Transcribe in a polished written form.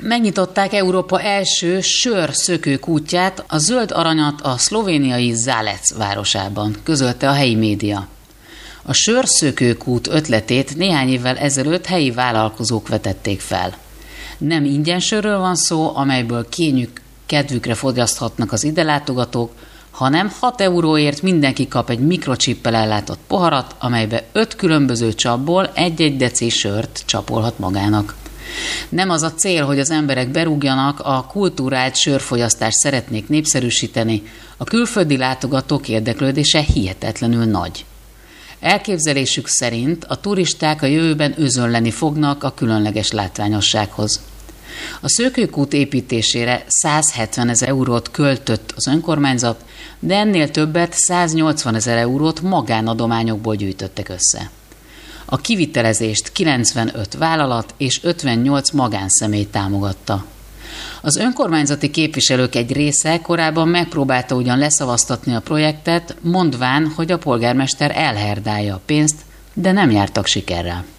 Megnyitották Európa első sörszökőkútját, a zöld aranyat a szlovéniai Zálec városában, közölte a helyi média. A sörszökőkút ötletét néhány évvel ezelőtt helyi vállalkozók vetették fel. Nem ingyen sörről van szó, amelyből kényük kedvükre fogyaszthatnak az ide látogatók, hanem 6 euróért mindenki kap egy mikrocsippel ellátott poharat, amelybe 5 különböző csapból 1-1 deci sört csapolhat magának. Nem az a cél, hogy az emberek berúgjanak, a kultúrált sörfogyasztást szeretnék népszerűsíteni, a külföldi látogatók érdeklődése hihetetlenül nagy. Elképzelésük szerint a turisták a jövőben özönleni fognak a különleges látványossághoz. A szökőkút építésére 170 000 eurót költött az önkormányzat, de ennél többet, 180 000 eurót magánadományokból gyűjtöttek össze. A kivitelezést 95 vállalat és 58 magánszemély támogatta. Az önkormányzati képviselők egy része korábban megpróbálta ugyan leszavaztatni a projektet, mondván, hogy a polgármester elherdálja a pénzt, de nem jártak sikerrel.